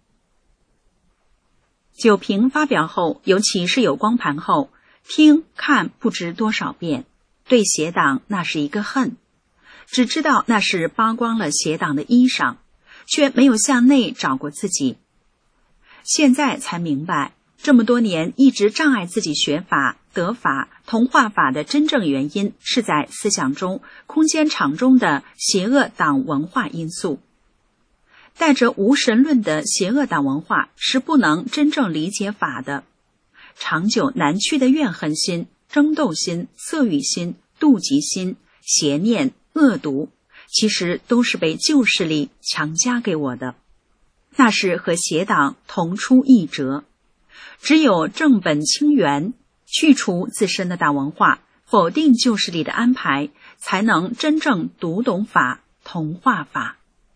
九评发表后，尤其是有光盘后，听看不知多少遍，对邪党那是一个恨，只知道那是扒光了邪党的衣裳，却没有向内找过自己。现在才明白，这么多年一直障碍自己学法、得法、同化法的真正原因，是在思想中、空间场中的邪恶党文化因素。带着无神论的邪恶党文化是不能真正理解法的。长久难去的怨恨心、争斗心、色欲心、妒忌心、邪念、恶毒，其实都是被旧势力强加给我的，那是和邪党同出一辙。只有正本清源，去除自身的党文化，否定旧势力的安排，才能真正读懂法、同化法。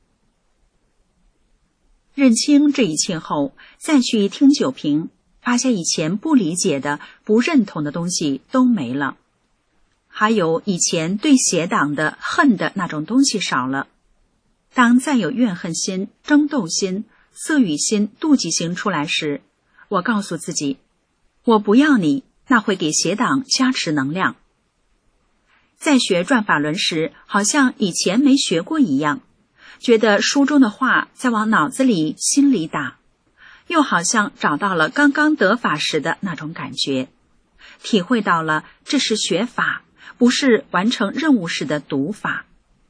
认清这一切后，再去听九评，发现以前不理解的、不认同的东西都没了，还有以前对邪党的恨的那种东西少了。当再有怨恨心、争斗心、色欲心、妒忌心出来时，我告诉自己，我不要你，那会给邪党加持能量。在学转法轮时，好像以前没学过一样，觉得书中的话在往脑子里、心里打，又好像找到了刚刚得法时的那种感觉，体会到了这是学法，不是完成任务时的读法。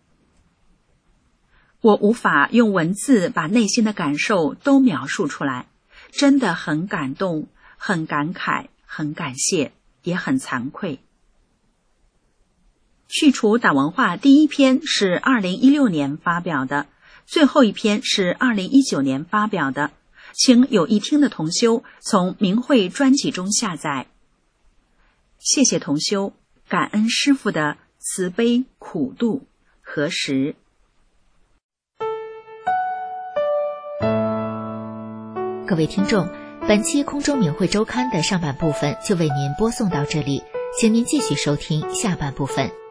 我无法用文字把内心的感受都描述出来，真的很感动，很感慨，很感谢，也很惭愧。去除党文化第一篇是二零一六年发表的，最后一篇是二零一九年发表的， 请有意听的同修从明慧专辑中下载。谢谢同修，感恩师父的慈悲苦度何时。 各位听众，本期空中明慧周刊的上半部分就为您播送到这里，请您继续收听下半部分。